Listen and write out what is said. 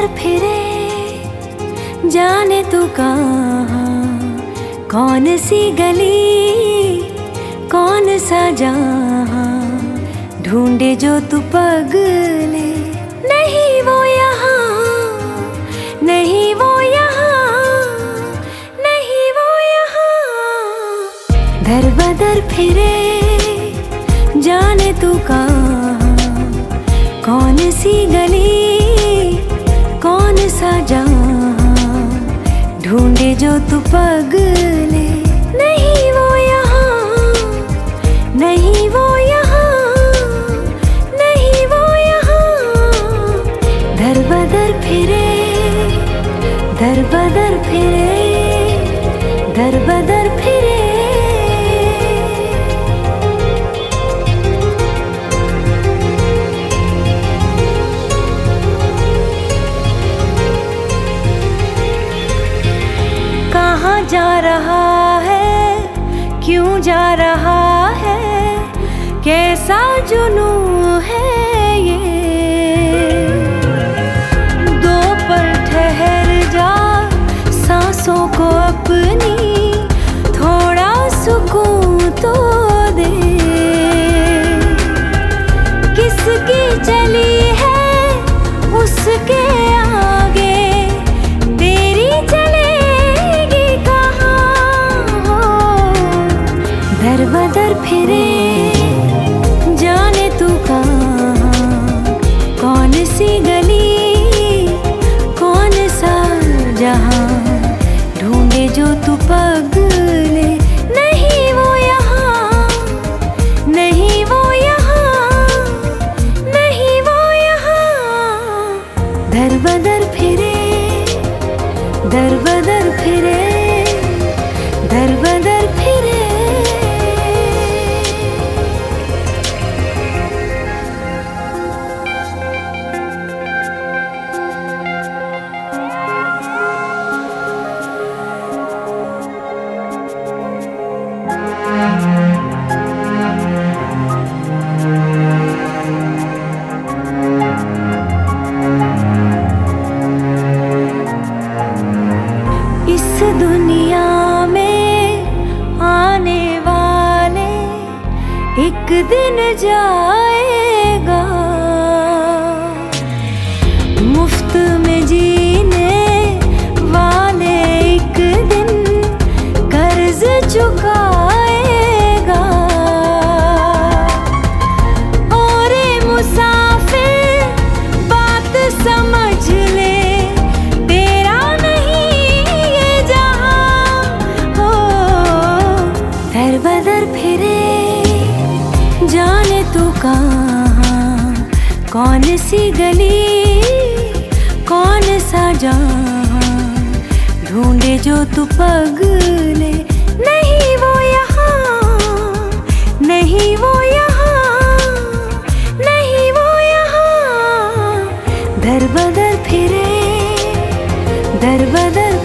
बदर फिरे जाने तू कहाँ, कौन सी गली कौन सा जहाँ, ढूंढे जो तू पगले। नहीं वो यहाँ, नहीं वो यहाँ, नहीं वो यहाँ। दर बदर फिरे जाने तू कहाँ, कौन सी गली कौन सा जहाँ, ढूंढे जो तू पगले। नहीं वो यहाँ, नहीं वो यहाँ, नहीं वो यहाँ। दर बदर फिरे, दर बदर फिरे, दर बदर फिरे। कहाँ जा रहा है, क्यों जा रहा है, कैसा जुनून है ये। दो पल ठहर जा, सांसों को अपनी थोड़ा सुकून तो दे। किसकी चली है उसके आगे, तेरी चलेगी कहाँ हो। दर बदर फिरे जाने तू कहाँ, कौन सी गली कौन सा जहाँ, ढूंढे जो तू पगले। नहीं वो यहाँ, नहीं वो यहाँ, नहीं वो यहाँ। दर बदर फिरे, दर बदर फिरे, दर बदर फिरे। इस दुनिया में आने वाले एक दिन जाएगा, मुफ्त में जीने वाले एक दिन कर्ज चुकाएगा। और मुसाफिर बात समझ ले, दर बदर फिरे जाने तू कहाँ, कौन सी गली कौन सा जहाँ, ढूंढे जो तू पगले। नहीं वो यहाँ, नहीं वो यहाँ, नहीं वो यहाँ। दर बदर फिरे, दर बदर